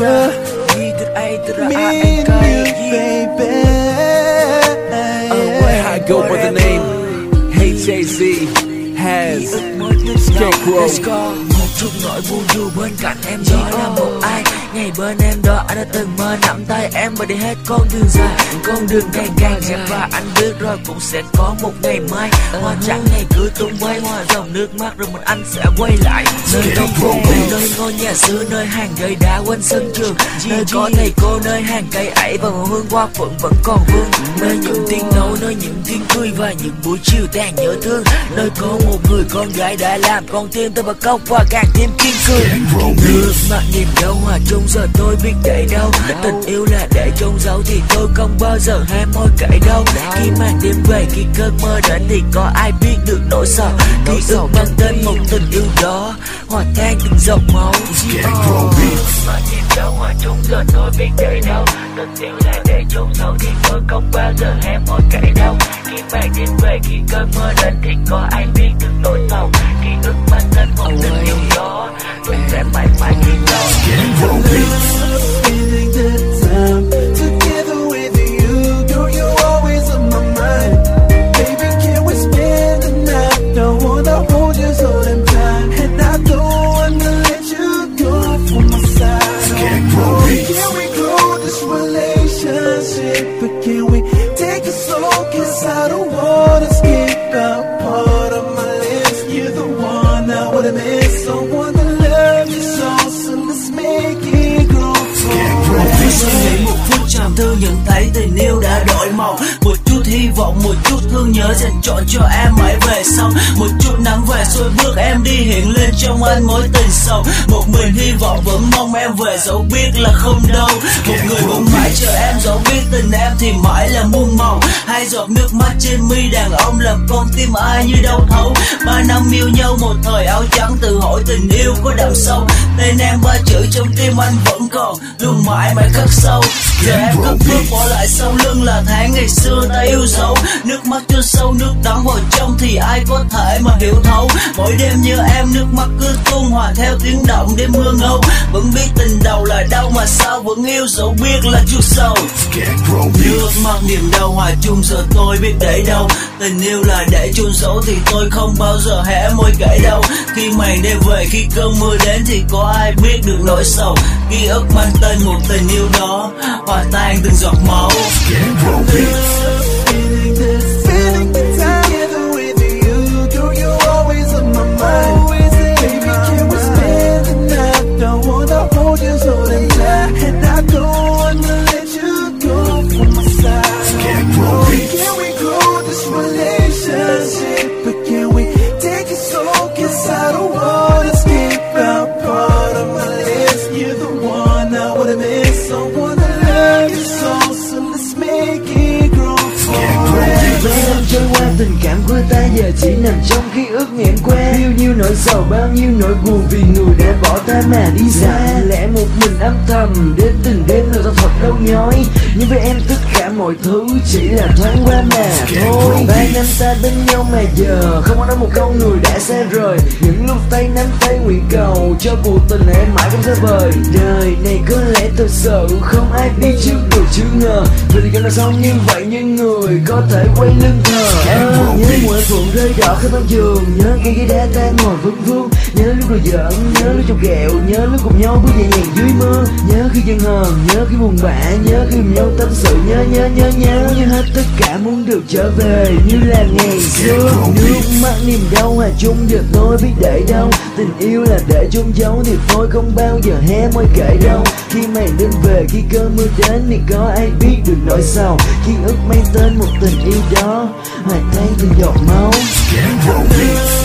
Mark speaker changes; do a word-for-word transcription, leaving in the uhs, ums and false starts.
Speaker 1: ra G từ A từ R A N K
Speaker 2: baby.
Speaker 3: I go by the name H A Z Has Scarecrow.
Speaker 1: Một chút nỗi buồn dù bên cạnh em đó là một ai. Ngày bên em đó anh đã từng mơ nắm tay em và đi hết con đường dài. Con đường ngày càng hẹp và anh biết rồi cũng sẽ có một ngày mai. Hoa trắng ngày cứ tung bay, hoa dòng nước mắt rồi mình anh sẽ quay lại. Nơi đông phố, nơi ngôi nhà xưa, nơi hàng ghế đá quanh sân trường. Nơi có thầy cô, nơi hàng cây ấy và mùa hương hoa phượng vẫn còn vương. Nơi những tiếng nói, nơi những tiếng cười và những buổi chiều tàn nhớ thương. Nơi có một người con gái đã làm con tim tôi bật khóc và càng thêm kiên cường. Nước mắt niềm đau hòa chung giờ tôi biết để đâu. Tình yêu là để chôn giấu thì tôi không bao giờ hé môi kể đâu. Khi màn đêm về, khi cơn mơ đến thì có ai biết được nỗi sợ. Khi ước mang tên một tình yêu đó hòa tan từng giọt máu. Mà niềm đau hòa chung giờ tôi biết để đâu. Tình yêu là để chôn giấu thì tôi không bao giờ hé môi kể đâu. Khi màn đêm về, khi cơn mơ đến thì có ai biết được nỗi sầu. Khi ước mang tên một tình yêu đó tôi sẽ mãi mãi ghi nhớ.
Speaker 2: Feeling the time together with you, girl, you always on my mind. Baby, can we spend the night? Don't wanna hold you so damn tight, and I don't wanna let you go from my side. Oh, can we grow this relationship? But can we take it slow? 'Cause I don't wanna skip a part of my list. You're the one I wanna miss, so wanna love you so, so let's make it grow.
Speaker 4: Suy nghĩ một phút trầm tư nhận thấy tình yêu đã đổi màu. Một chút hy vọng, một chút thương nhớ dành trọn cho em mãi về sau. Một chút nắng về xuôi bước em đi hiện lên trong anh mối tình sầu. Một mình hy vọng vẫn mong em về dẫu biết là không đâu. Một người vẫn mãi chờ em dẫu biết tình em thì mãi là muôn màu. Hai giọt nước mắt trên mi đàn ông làm con tim ai như đau thấu. Ba năm yêu nhau một thời áo trắng tự hỏi tình yêu có đậm sâu. Tên em ba chữ trong tim anh vẫn còn luôn mãi mãi khắc sâu. Giờ em cất bước bỏ lại sau lưng là tháng ngày xưa ta yêu dấu. Nước mắt chôn sâu nước đắng vào trong thì ai có thể mà hiểu thấu. Mỗi đêm nhớ em nước mắt cứ tuôn hòa theo tiếng động đêm mưa ngâu. Vẫn biết tình đầu là đau mà sao vẫn yêu dẫu biết là chút sâu. Nước mắt niềm đau hòa chung giờ tôi biết để đâu. Tình yêu là để chôn giấu thì tôi không bao giờ hé môi kể đâu. Khi màn đêm về, khi cơn mưa đến thì có ai biết được nỗi sầu. Ký ức mang tên một tình yêu đó hòa tan từng giọt máu.
Speaker 2: Feeling this, feeling the time together with you, girl, you always on my mind. Baby, can we spend the night? Don't wanna hold you so damn tight, and I don't wanna let you go from my side. Oh, can we grow this relationship? But can we take it slow? 'Cause I don't wanna skip out part of my list. You're the one I wanna miss, so wanna love you so, so let's make it grow forever.
Speaker 5: Mấy năm trôi qua tình cảm của ta giờ chỉ nằm trong ký ức nghẹn qua. Bao nhiêu nỗi sầu, bao nhiêu nỗi buồn vì người đã bỏ ta mà đi xa. Lẽ một mình âm thầm đến từng đêm rồi ta thật đau nhói. Nhưng với em tất cả mọi thứ chỉ là thoáng qua mà thôi. Ba năm ta bên nhau mà giờ không có nói một câu người đã xa rời. Những lúc tay nắm tay nguyện cầu cho cuộc tình này em mãi không xa vời. Đời này có lẽ thật sự không ai biết trước được chưa ngờ. Vì thì cần là xong như vậy nhưng người có thể quay lưng thờ. À, nhớ mùa phượng rơi đỏ khắp văn trường. Nhớ cây ghế đá ta ngồi vương vương. Nhớ lúc đùa giỡn, nhớ lúc chọc ghẹo. Nhớ lúc cùng nhau bước nhẹ nhàng dưới mưa. Nhớ khi dân hờn, nhớ khi buồn bã. Nhớ khi cùng nhau tâm sự. Nhớ nhớ nhớ nhớ như hết tất cả muốn được trở về như là ngày xưa. Nước mắt niềm đau hòa chung giờ tôi biết để đâu. Tình yêu là để chôn giấu thì tôi không bao giờ hé môi kể đâu. Khi màn đêm về, khi cơn mưa đến thì có ai biết được nỗi sầu. Khi ước mang tên một tình yêu đó hòa tan từng giọt máu.